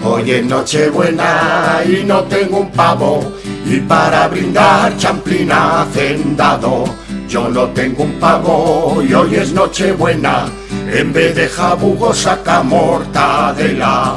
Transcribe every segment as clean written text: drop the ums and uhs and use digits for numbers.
Hoy es Nochebuena y no tengo un pavo, y para brindar champlín hacendado. Yo no tengo un pavo y hoy es Nochebuena, en vez de jabugo saca mortadela.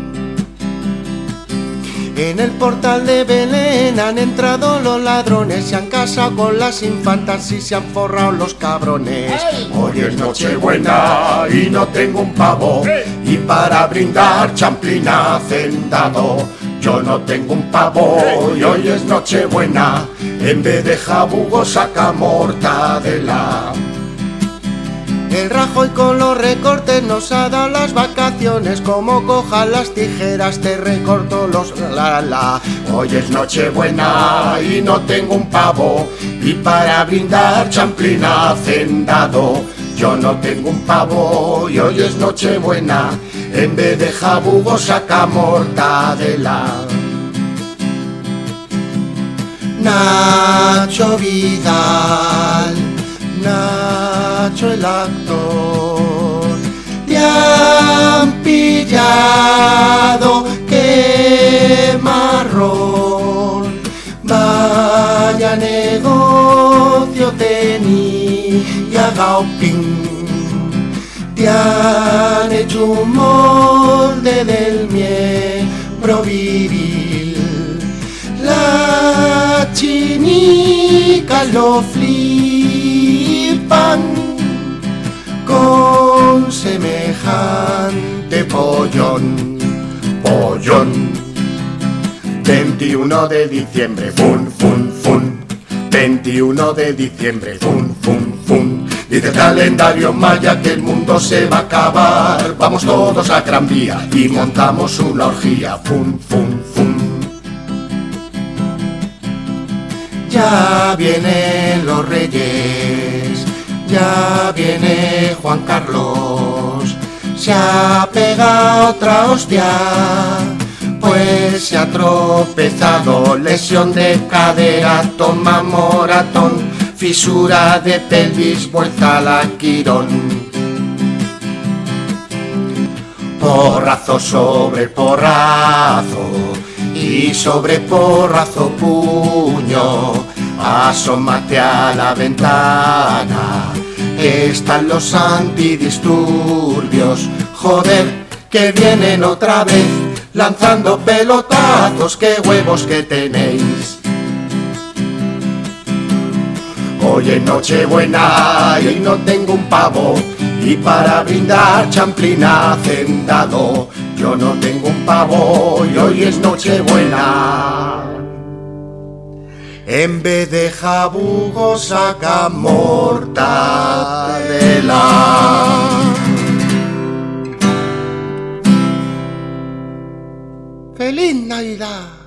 En el portal de Belén han entrado los ladrones, se han casado con las infantas y se han forrado los cabrones. Hoy es Nochebuena y no tengo un pavo, y para brindar champlín hacendado. Yo no tengo un pavo y hoy es Nochebuena, en vez de jabugo saca mortadela. El Rajoy con los recortes nos ha dado las vacaciones, como cojas las tijeras te recorto los la. Hoy es Nochebuena y no tengo un pavo, y para brindar champlín hacendado. Yo no tengo un pavo y hoy es Nochebuena, en vez de jabugo saca mortadela. Nacho Vidal, Nacho el actor, te han pillado, qué marrón. Vaya negocio tenía Gaupín, te han hecho un molde del miembro viril. Las chinicas lo flipan con semejante pollón. 21 de diciembre, fun, fun, fun. 21 de diciembre, fun, fun, fun. Dice el calendario maya que el mundo se va a acabar. Vamos todos a Gran Vía y montamos una orgía, fun, fun, fun. Ya vienen los reyes, ya viene Juan Carlos, se ha pegado otra hostia, pues se ha tropezado, lesión de cadera, toma moratón, fisura de pelvis, vuelta a la Quirón. Porrazo sobre porrazo y sobre porrazo puño, asómate a la ventana, están los antidisturbios, joder, que vienen otra vez, lanzando pelotazos, qué huevos que tenéis. Hoy es Nochebuena y no tengo un pavo, y para brindar champlín hacendado. Yo no tengo un pavo y hoy es Nochebuena, en vez de jabugo saca mortadela. ¡Feliz Navidad!